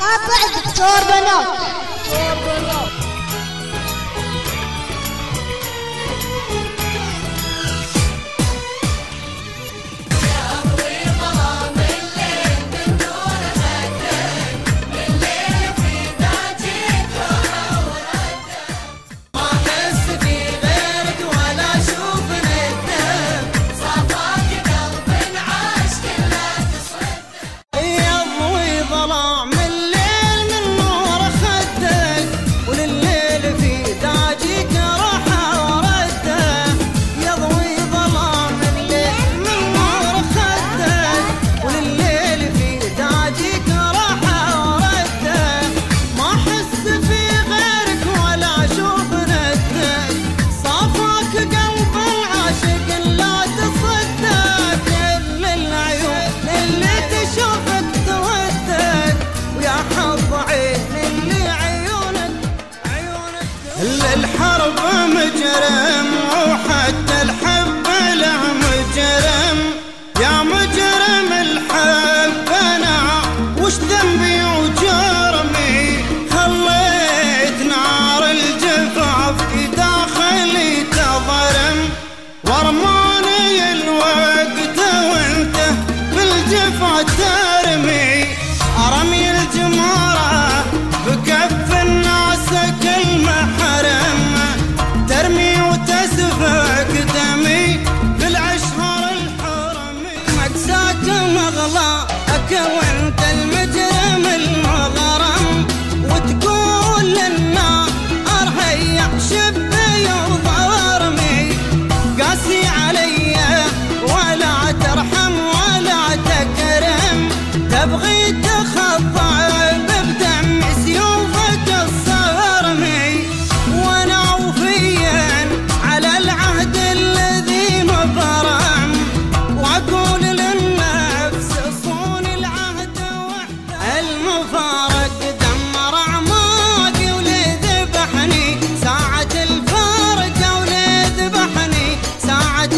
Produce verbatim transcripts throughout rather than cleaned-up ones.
مقاطع دكتور بنات. الحرب مجرم وحتى الحب له مجرم، يا مجرم الحب انا وش ذنبي وجرمي؟ خليت نار الجفاف في داخلي تضرم، ورماني الوقت وانت بالجفا ترمي، ارمي الجمارة بكف الناس كل محرم، ترمي وتسفك دمي في الاشهر الحرم، مجزاك مغلاك وانت المجرم المغرم، وتقول للنار هيا شبي وضرمي، قاسي علي ولا ترحم ولا تكرم، تبغي تخضع بدم سيوفك الصارمي، وانا وفيا على العهد الذي مبرم، واقول للنفس صون العهد وحده، المفارق دمر اعماقي ولذبحني ساعة الفارقة، ولذبحني ساعة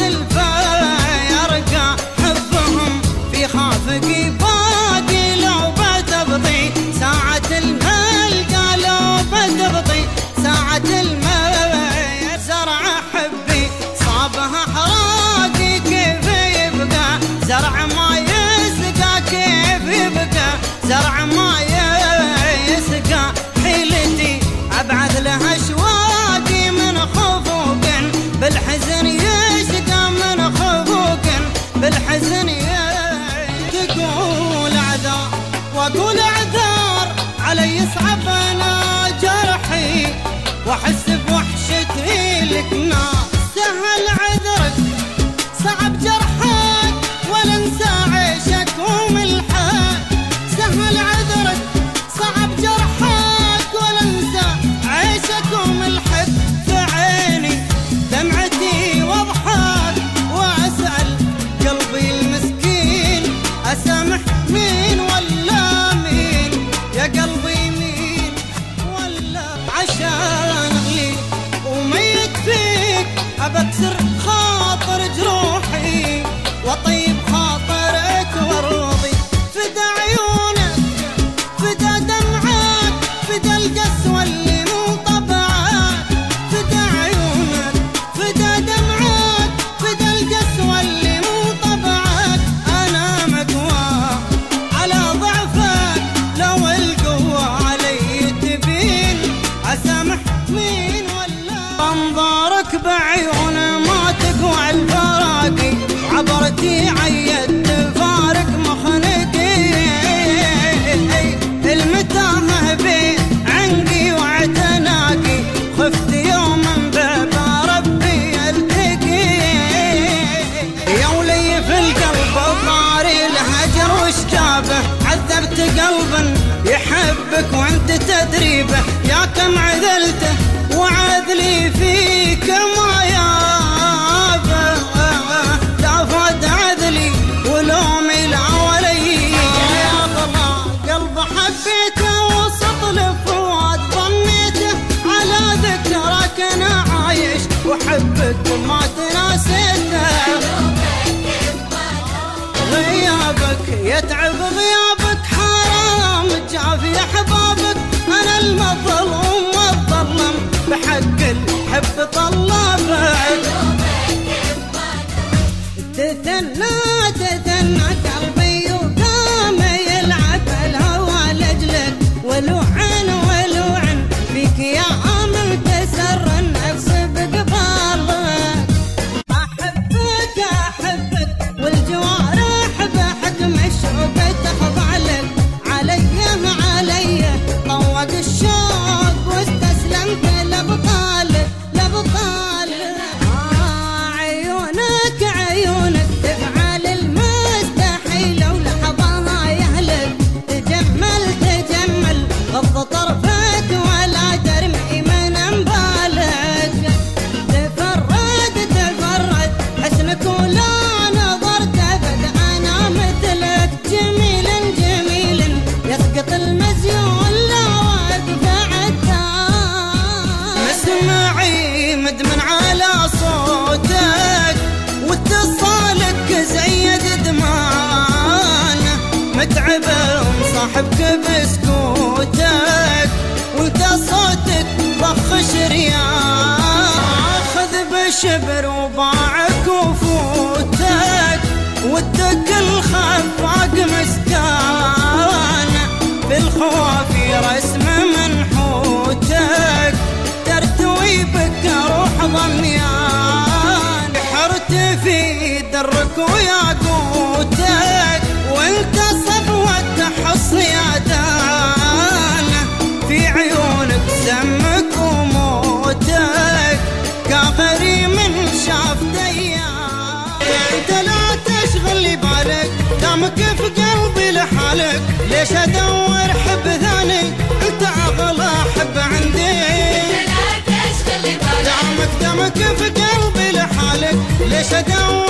الفارقة، حبهم في خافقي باقي لو بتبطي ساعة الملقى، لو بتبطي ساعة الملقى، زرع حبي صابها حراقي كيف يبقى زرع ما يسقى، كيف يبقى زرع ما يسقى، حيلتي ابعث لها اشواقي من خفوق بالحزن يشقى، من خفوق بالحزن يشقى، تقول عذار واقول اعذار علي يصعب انا جرحي، واحس بوحشتي لك نار، سهل عذرك صعب جرحك ولا انسى عيشك وملحك، سهل عذرك صعب جرحك ولا انسى عيشك وملحك، في عيني دمعتي واضحك واسال قلبي المسكين، اسامح مين ولا مين يا قلبي مين ولا، عشان اغليك وميت فيك ابكسر خاطر جروحي، واطيب خاطرك وارضي فدا عيونك فدا دمعك فدا القسوة اللي مو طبعك، فدا عيونك فدا دمعك فدا القسوة اللي مو طبعك، انا مقوى على ضعفك لو القوة علي تبين، اسامح مين ولا، انظارك بعيون ما تقوى الفراقي، عبرتي عيد فارق مخنقي، المتاهة بين عنقي واعتناقي، خفت يوما باب ربي التقي، يا ولي في القلب طاري الهجر وش جابه، عذبت قلبا يحبك وانت تدريبه، يا كم عذلته وعذلي فيك ما يابه، لا فاد عذلي ولومي لا ولي، يا الله قلب حبيته وسط الفؤاد ظنيته، على ذكرك انا عايش وحبك ما تناسيته، غيابك يتعب غيابك حرام جافي حب واحبك بسكوتك وانت صوتك ضخ شريان، اخذ بشبر وباعك وفوتك ودك الخفاق مسكان، بالخوافي رسم منحوتك ترتوي بك روح ضميان، حرت في درك وياقوتك وانت صفوة حصيادان، في عيونك سمك وموتك كاغري من شاف ديان، انت لا تشغل لي بالك دامك في قلبي لحالك، ليش ادور حب ثاني انت اغلى حب عندي، لا تشغل لي بالك دامك دامك في قلبي لحالك، ليش ادور